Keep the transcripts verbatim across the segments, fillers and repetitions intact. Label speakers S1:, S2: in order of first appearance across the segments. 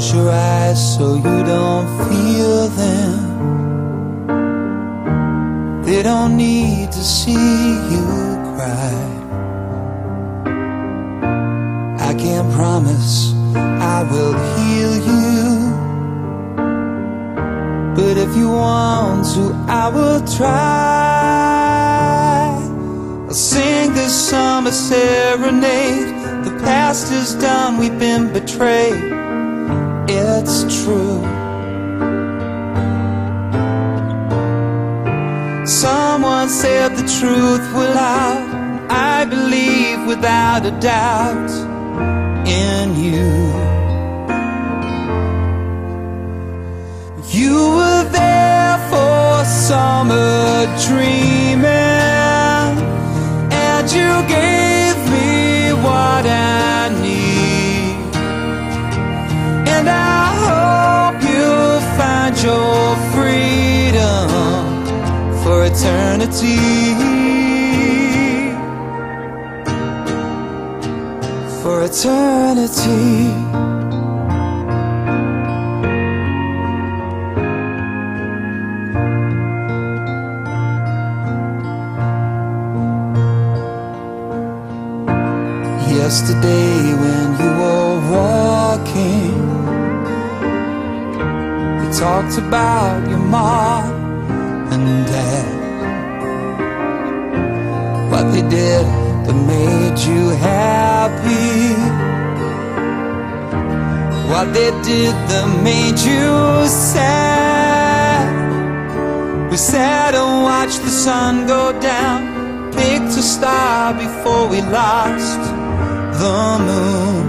S1: Close your eyes so you don't feel them. They don't need to see you cry. I can't promise I will heal you, but if you want to, I will try. I'll sing this summer serenade. The past is done, we've been betrayed. It's true. Someone said the truth will out. I believe without a doubt in you. You were there for summer dreaming, and you gave me what I need. And I hope you'll find your freedom for eternity. For eternity. Yesterday when you were walking, we talked about your mom and dad, what they did that made you happy, what they did that made you sad. We sat and watched the sun go down, picked a star before we lost the moon.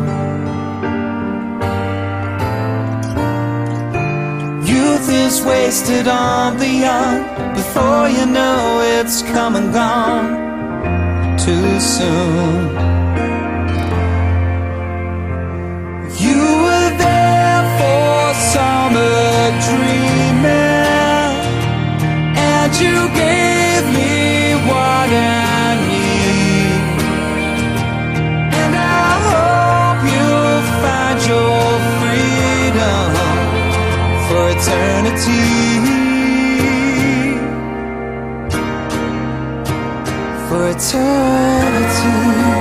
S1: Youth is wasted on the young. Before you know it's come and gone too soon. You were there for summer dreaming, and you gave me what I need. And I hope you'll find your freedom for eternity. For eternity.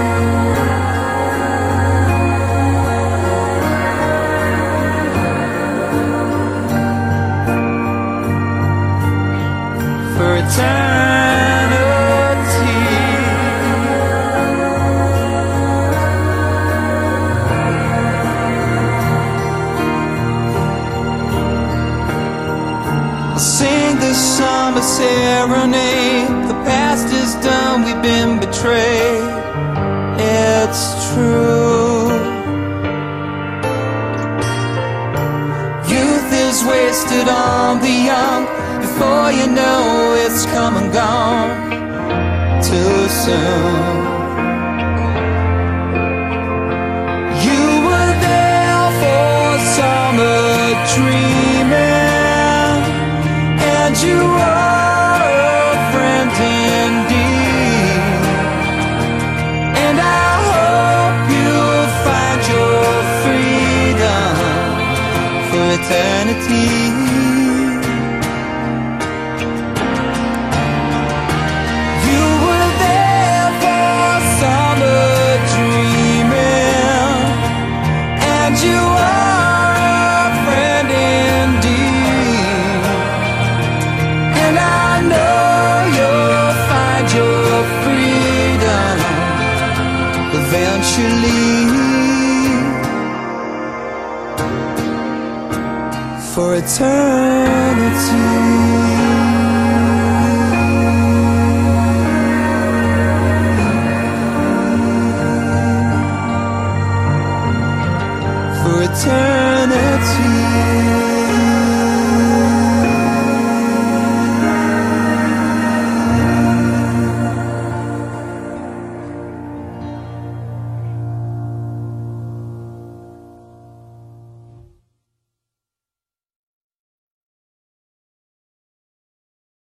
S1: For eternity. I'll sing this summer serenade. The past is done, we've been betrayed. It's true. Youth is wasted on the young. Before you know it's come and gone too soon. You were there for summer dreaming, and you are a friend indeed. And I hope you'll find your freedom for eternity. You were there for summer dreaming, and you are a friend indeed. And I know you'll find your freedom eventually. For eternity.